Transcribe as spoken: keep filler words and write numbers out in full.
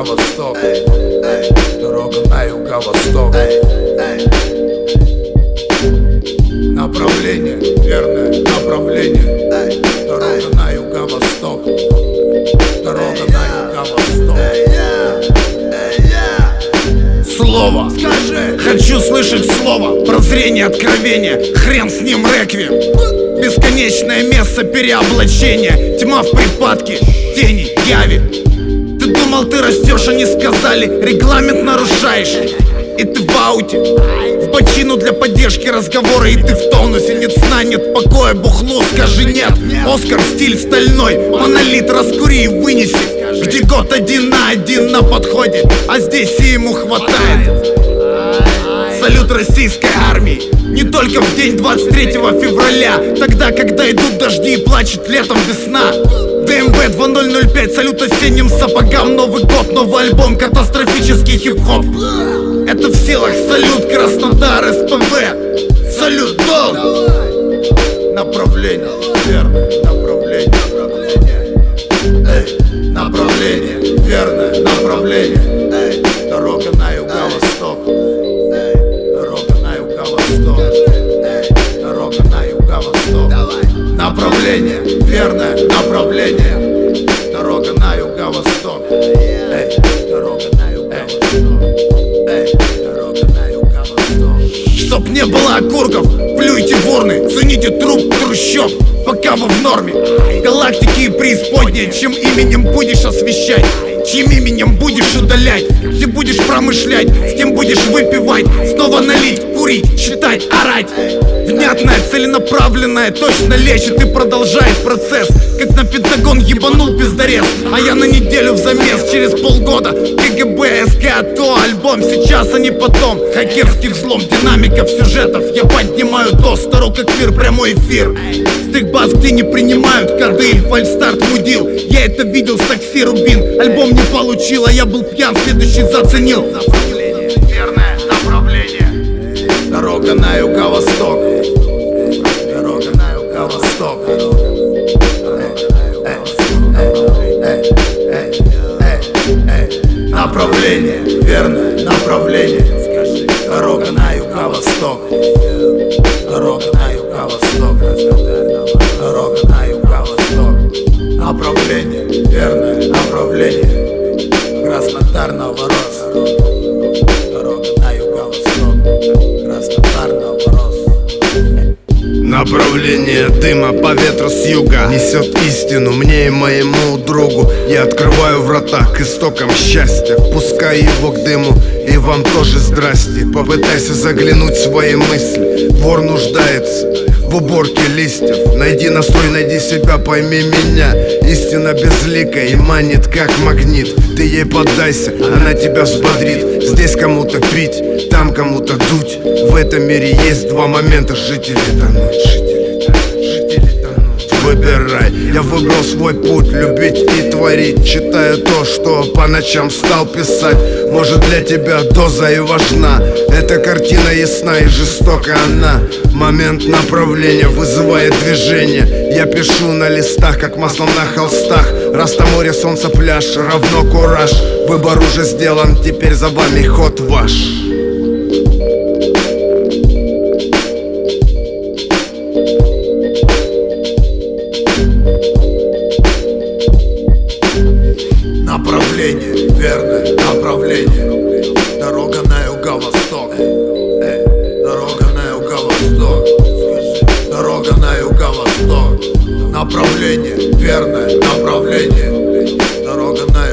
юго-восток. Дорога на юго-восток. Направление, верное направление. Дорога на юго-восток. Дорога на юго-восток. Слово, скажи. Хочу слышать слово. Прозрение, откровение. Хрен с ним реквием. Бесконечное место переоблачения. Тьма в припадке, тени, яви. Ты думал, ты растешь, они сказали, регламент нарушаешь. И ты в ауте, в бочину для поддержки разговора. И ты в тонусе, нет сна, нет покоя. Бухло, скажи нет. Оскар, стиль стальной, монолит раскури и вынеси. Где год один на один на подходе, а здесь и ему хватает. Салют российской армии. Не только в день двадцать третьего февраля, тогда, когда идут дожди и плачет летом весна. ДМБ два ноль ноль пять, салют осенним сапогам. Новый год, новый альбом, катастрофический хип-хоп. Это в силах, салют, Краснодар, СПВ. Салют, долг. Направление, верное направление. Эй, направление, верное направление. Эй, дорога на юго-восток. Дорога на юго-восток. Дорога на юго-восток. Направление, верное направление. Дорога на юго-восток. Эй, дорога на юго-восток. Эй, дорога на юго-восток. Чтоб не было окурков, плюйте в урны, цените труп трущоб, пока вы в норме. Галактики и преисподние, чем именем будешь освещать, чьим именем будешь удалять, где будешь промышлять, с кем будешь выпивать, снова налить, курить, читать, орать. Внятное, целенаправленное, точно лечит и продолжает процесс. Как на Пентагон ебанул пиздарез, а я на неделю в замес. Через полгода КГБ, СК, то альбом, сейчас, а не потом. Хакерский взлом динамиков, сюжетов. Я поднимаю до стару как мир, прямой эфир. С тех баз, где не принимают коды, фальстарт мудил. Я это видел с такси Рубин. Альбом не получил, а я был пьян, следующий заценил. Направление, верное направление. Дорога на юго-восток. Дорога на юго-восток. Направление, верное направление. Скажи, дорога на юго-восток. Дорога на юго-восток. Дорога на юго-восток. Направление, верное направление. Краснодар, Новорос. Дорога на юго-восток. Краснодар, Новорос. Направление дыма по ветру с юга несет истину мне и моему другу. Я открываю врата к истокам счастья, пускай его к дыму. И вам тоже здрасте. Попытайся заглянуть в свои мысли. Вор нуждается в уборке листьев. Найди настрой, найди себя, пойми меня. Истина безликая и манит как магнит. Ты ей поддайся, она тебя взбодрит. Здесь кому-то пить, там кому-то дуть. В этом мире есть два момента: жить или тонуть. Выбирай, я выбрал свой путь, любить и творить. Читаю то, что по ночам стал писать. Может, для тебя доза и важна. Эта картина ясна и жестока она. Момент направления вызывает движение. Я пишу на листах, как маслом на холстах. Раз на море, солнце, пляж, равно кураж. Выбор уже сделан, теперь за вами ход ваш. Направление, верное направление. Дорога на юго-восток. Дорога на юго-восток. Дорога на юго-восток. Направление, верное направление. Дорога на